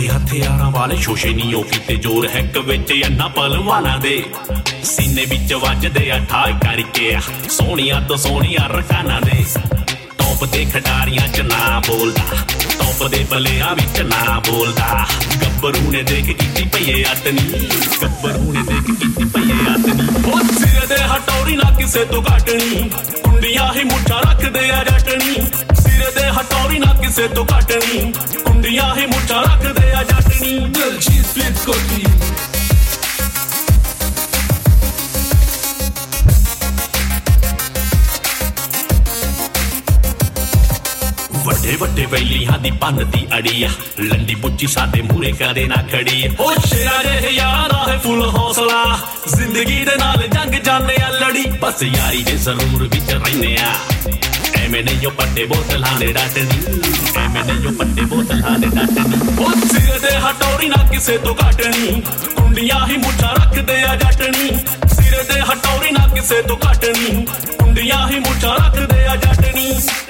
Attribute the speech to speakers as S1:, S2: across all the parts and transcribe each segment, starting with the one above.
S1: ਵੱਡੇ ਹਥਿਆਰਾਂ ਵਾਲੇ ਸ਼ੋਸ਼ੇ ਨੀ ਉਹ ਕੀਤੇ ਜ਼ੋਰ ਹੈਕ ਵਿੱਚ ਅੰਨਾ ਪਹਿਲਵਾਨਾਂ ਦੇ ਸੀਨੇ ਵਿੱਚ ਵੱਜਦੇ ਆ ਠਾਈ ਕਰਕੇ ਸੋਹਣੀਆਂ ਤੋਂ ਸੋਹਣੀਆਂ ਰਕਾਨਾਂ ਦੇ ਟੌਪ ਦੇ ਖਿਡਾਰੀਆਂ ਚ ਨਾ ਬੋਲਦਾ ਟੌਪ ਦੇ ਬਲਿਆਂ ਵਿੱਚ ਨਾ ਬੋਲਦਾ ਗੱਭਰੂ ਨੇ ਦੇਖ ਕੀਤੀ ਪਈਏ ਅਤਨੀ ਗੱਭਰੂ ਨੇ ਦੇਖ ਕੀਤੀ ਪਈਏ ਅਤਨੀ ਉਹ ਸਿਰ ਦੇ ਹਟੌਰੀ ਨਾ ਕਿਸੇ ਤੋਂ ਘਟਣੀ ਕੁੰਡੀਆਂ ਹੀ ਮੁੱਠਾ ਰੱਖਦੇ ਆ ਜੱਟਣੀ ਸਿਰ ਦੇ ਹਟੌਰੀ ਨਾ ਕਿਸੇ ਤੋਂ ਘਟਣੀ ਕੁੰਡੀਆਂ ਹੀ ਮੁੱਠਾ ਰੱਖਦੇ ਆ ਜੱਟਣੀ ਦਿਲ ਚੀਜ਼ ਫਲਿਪ ਕੋਤੀ ਵੱਡੇ ਵੱਡੇ ਵੈਲੀਆਂ ਦੀ ਪੰਨ ਦੀ ਅੜੀ ਆ ਲੰਡੀ ਪੁੱਚੀ ਸਾਡੇ ਮੂਰੇ ਕਦੇ ਨਾ ਖੜੀ ਓ ਸ਼ੇਰਾ ਜਿਹੇ ਯਾਰਾ ਹੈ ਫੁੱਲ ਹੌਸਲਾ ਜ਼ਿੰਦਗੀ ਦੇ ਨਾਲ ਜੰਗ ਜਾਣੇ ਆ ਲੜੀ ਬਸ ਯਾਰੀ ਦੇ ਜ਼ਰੂਰ ਵਿੱਚ ਰਹਿੰਦੇ ਆ ਐਵੇਂ ਨਹੀਂ ਓ ਪੱਟੇ ਬੋਤਲਾਂ ਦੇ ਡਾਟਣੀ ਐਵੇਂ ਨਹੀਂ ਓ ਪੱਟੇ ਬੋਤਲਾਂ ਦੇ ਡਾਟਣੀ ਓ ਸਿਰ ਦੇ ਹਟੌਰੀ ਨਾ ਕਿਸੇ ਤੋਂ ਘਟਣੀ ਕੁੰਡੀਆਂ ਹੀ ਮੁੱਠਾ ਰੱਖਦੇ ਆ ਜੱਟਣੀ ਸਿਰ ਦੇ ਹਟੌਰੀ ਨਾ ਕਿਸੇ ਤੋਂ ਘਟਣੀ ਕੁੰਡੀਆਂ ਹੀ ਮੁੱਠਾ ਰੱਖਦੇ ਆ ਜੱਟਣੀ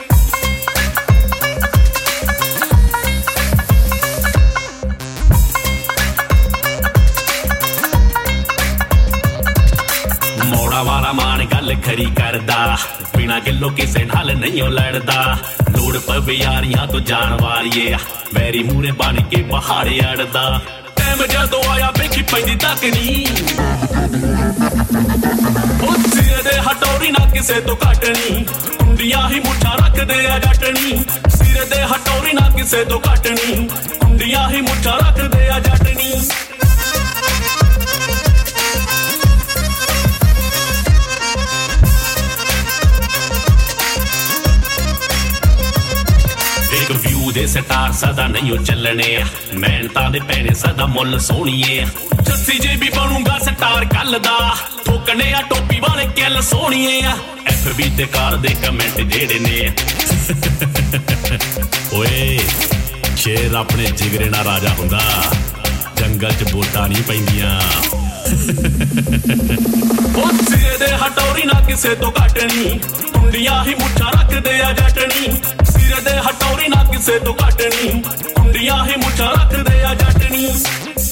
S1: ਵਾਲਾ ਮਾਨ ਗੱਲ ਖਰੀ ਕਰਦਾ ਬਿਨਾ ਗੱਲੋਂ ਕਿਸੇ ਨਾਲ ਨਹੀਂ ਲੜਦਾ ਲੋੜ ਪਵੇ ਯਾਰੀਆਂ ਤੋਂ ਜਾਣ ਵਾਲੀਏ ਵੈਰੀ ਮੂਰੇ ਬਣ ਕੇ ਪਹਾੜੇ ਅੜਦਾ ਟਾਈਮ ਜਦੋਂ ਆਇਆ ਵੇਖੀ ਪੈਂਦੀ ਤੱਕਣੀ ਉਹ ਸਿਰ ਦੇ ਹਟੌਰੀ ਨਾ ਕਿਸੇ ਤੋਂ ਘਟਣੀ ਕੁੰਡੀਆਂ ਹੀ ਮੁੱਠਾ ਰੱਖਦੇ ਆ ਜੱਟਣੀ ਸਿਰ ਦੇ ਹਟੌਰੀ ਨਾ ਕਿਸੇ ਤੋਂ ਘਟਣੀ ਕੁੰਡੀਆਂ ਹੀ ਮੁੱਠਾ ਰੱਖਦੇ ਆ ਜੱਟਣੀ ਵਿਊ ਦੇ ਸਟਾਰ ਸਦਾ ਨਹੀਂ ਚੱਲਣੇ ਮਿਹਨਤਾਂ ਦੇ ਪੈਣੇ ਸਦਾ ਮੁੱਲ ਸੋਹਣੀਏ ਜੱਸੀ ਜੇ ਵੀ ਬਣੂਗਾ ਸਟਾਰ ਕੱਲ ਦਾ ਠੋਕਣੇ ਆ ਟੋਪੀ ਵਾਲੇ ਕਿੱਲ ਸੋਹਣੀਏ FB ਤੇ ਕਾਰ ਦੇ ਕਮੈਂਟ ਜਿਹੜੇ ਨੇ ਓਏ ਸ਼ੇਰ ਆਪਣੇ ਜਿਗਰੇ ਨਾਲ ਰਾਜਾ ਹੁੰਦਾ ਜੰਗਲ 'ਚ ਵੋਟਾਂ ਨਹੀਂ ਪੈਂਦੀਆਂ ਉਹ ਸਿਰ ਦੇ ਹਟੌਰੀ ਨਾ ਕਿਸੇ ਤੋਂ ਘਟਣੀ ਕੁੰਡੀਆਂ ਹੀ ਮੁੱਠਾ ਰੱਖਦੇ ਆ ਜੱਟਣੀ ਸਿਰ ਦੇ ਹਟੌਰੀ ਨਾ ਕਿਸੇ ਤੋਂ ਘਟਣੀ ਕੁੰਡੀਆਂ ਹੀ ਮੁੱਠਾ ਰੱਖਦੇ ਆ ਜੱਟਣੀ